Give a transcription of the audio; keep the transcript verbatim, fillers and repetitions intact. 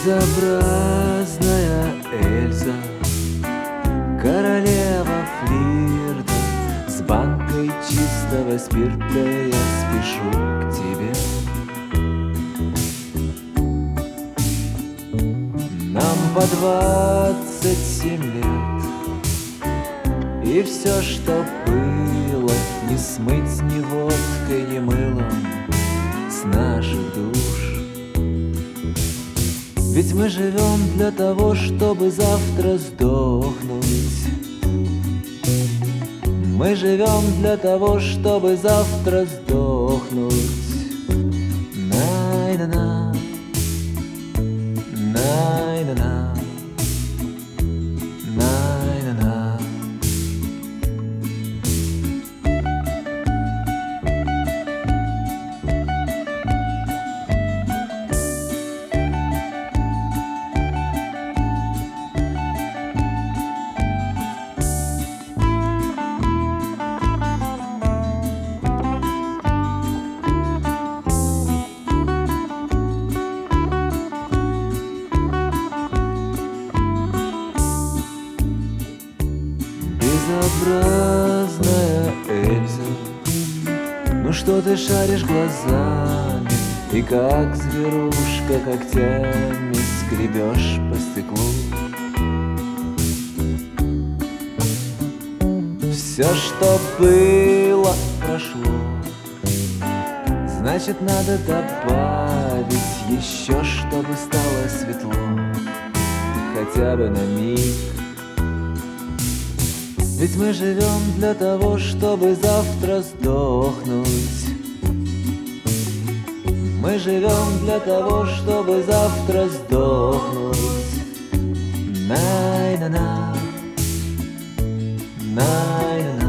Безобразная Эльза, королева флирта, с банкой чистого спирта я спешу к тебе. Нам по двадцать семь лет, и все, что было, не смыть ни водкой, ни мылом с наших душ. Ведь мы живем для того, чтобы завтра сдохнуть. Мы живем для того, чтобы завтра сдохнуть. Най-на-на, най-на-на, най-на-на. Безобразная Эльза, ну что ты шаришь глазами и как зверушка когтями скребешь по стеклу? Все, что было, прошло, значит, надо добавить еще, чтобы стало светло, хотя бы на миг. Ведь мы живем для того, чтобы завтра сдохнуть. Мы живем для того, чтобы завтра сдохнуть. Най-на-на, най-на-на.